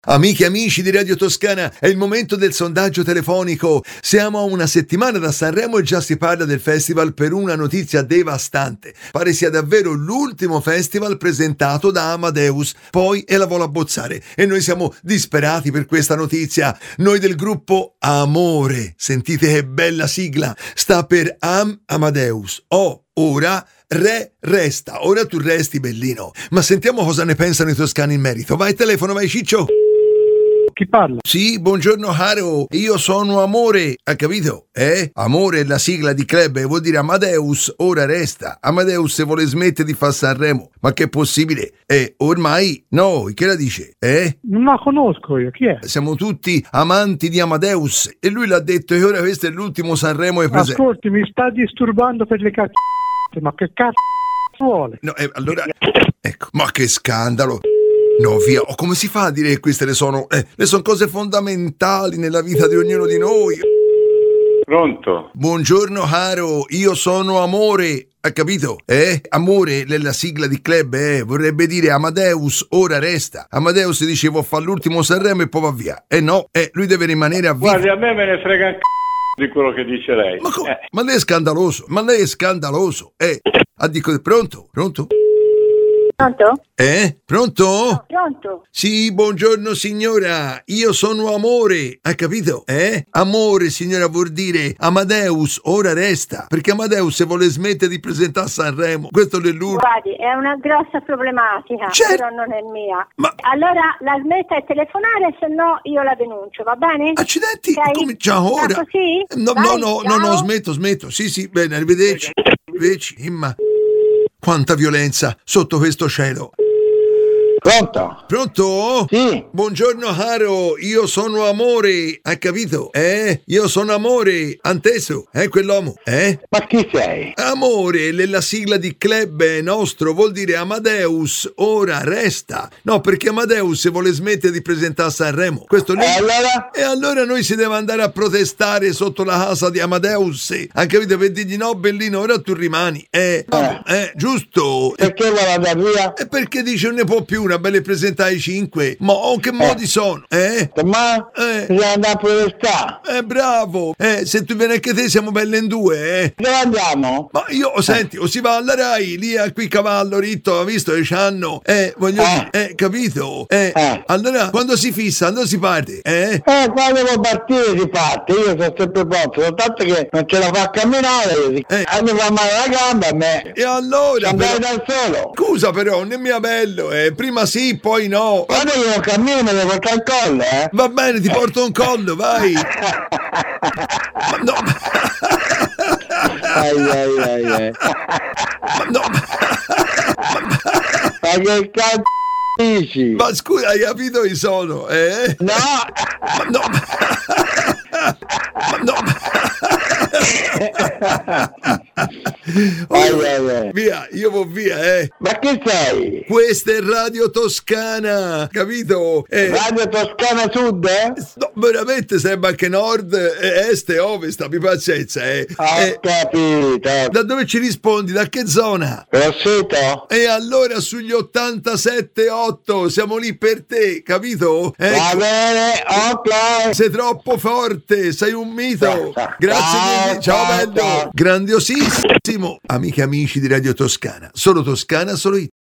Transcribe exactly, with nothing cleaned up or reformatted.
Amiche e amici di Radio Toscana, è il momento del sondaggio telefonico. Siamo a una settimana da Sanremo e già si parla del festival per una notizia devastante. Pare sia davvero l'ultimo festival presentato da Amadeus, poi e la vola a bozzare. E noi siamo disperati per questa notizia. Noi del gruppo Amore, sentite che bella sigla, sta per Am Amadeus. Oh, ora... Re resta, ora tu resti bellino. Ma sentiamo cosa ne pensano i toscani in merito. Vai telefono, vai Ciccio. Chi parla? Sì, buongiorno Caro, io sono Amore, ha capito? Eh? Amore è la sigla di club e vuol dire Amadeus ora resta. Amadeus se vuole smettere di fare Sanremo. Ma che è possibile? Eh, ormai no, che la dice? Eh? Non la conosco io, chi è? Siamo tutti amanti di Amadeus e lui l'ha detto che ora questo è l'ultimo Sanremo e presente. Ascolti, mi sta disturbando per le cazzo. Ma che cazzo vuole? No, eh, allora, ecco, ma che scandalo. No, via, oh, come si fa a dire che queste le sono, eh, le sono cose fondamentali nella vita di ognuno di noi? Pronto? Buongiorno caro, io sono Amore, ha capito? Eh? Amore nella sigla di club, eh, vorrebbe dire Amadeus ora resta. Amadeus dice vuol fare l'ultimo Sanremo e poi va via. Eh no, eh, lui deve rimanere a vita. Guardi, a me me ne frega un c***o di quello che dice lei. Ma, co- eh. ma lei è scandaloso, ma lei è scandaloso. Eh, ah, dico, pronto? Pronto? Pronto? Eh? Pronto? No, pronto? Sì, buongiorno signora, io sono Amore, ha capito? Eh? Amore, signora, vuol dire Amadeus ora resta, perché Amadeus se vuole smettere di presentare Sanremo, questo è l'ultimo. Guardi, è una grossa problematica, Certo. però non è mia. Ma- Allora la smetta di telefonare, se no io la denuncio, va bene? Accidenti, Ok? cominciamo Va ora. così? No, Vai, no, no, no, no, ciao. smetto, smetto, sì, sì, bene, arrivederci, arrivederci, Imma. Quanta violenza sotto questo cielo. Pronto? Pronto? Sì. Buongiorno caro, io sono Amore, hai capito? Eh? Io sono Amore, anteso? Eh, quell'uomo? Eh? Ma chi sei? Amore, nella sigla di club nostro vuol dire Amadeus ora resta. No, perché Amadeus se vuole smettere di presentare Sanremo. Questo lì. E allora? E allora noi si deve andare a protestare sotto la casa di Amadeus. Anche capito? Per dirgli no, bellino, ora tu rimani. Eh, Eh. eh, giusto? Perché vuole andare via? E perché dice non ne può più una bella presentare i cinque? Ma oh, che modi sono? Eh? Ma Eh. bisogna andare a protestare. Eh, bravo! Eh, se tu vieni anche te siamo belle in due, eh? Dove andiamo? Ma io, oh, senti, o si va alla Rai, lì a qui cavallo ritto, ha visto che c'hanno, eh, voglio Eh. dire, eh, capito? Eh, Eh. allora, quando si fissa, quando si parte, eh? Eh, quando devo partire si parte, io sono sempre pronto, soltanto che non ce la fa a camminare, Eh. a me fa male la gamba a me. E allora, Andare però, da solo. scusa però, non è mia bello, eh, prima sì, poi no. Quando io cammino me ne porto al collo, eh? Va bene, ti porto un collo, vai. Ma no, ai ai ai ai. ma no, Ma che cazzo dici? ma scusa, hai capito chi sono, eh? No! Ma no, ma no. Oh, Ai, ai, ai. via, io vado via, eh. Ma chi sei? Questa è Radio Toscana, capito? Eh, Radio Toscana Sud, eh? no, veramente sembra anche nord, eh, est e ovest, abbi pazienza, eh. Ho Eh, capito. da dove ci rispondi? Da che zona? Rossito? E allora sugli ottantasette otto siamo lì per te, capito? Va Ecco, bene, ok. sei troppo forte, sei un mito. Ciao, Grazie ciao, mille, ciao ciao, bello. ciao. Grandiosissimo. Amiche e amici di Radio Toscana, solo Toscana, solo Italia.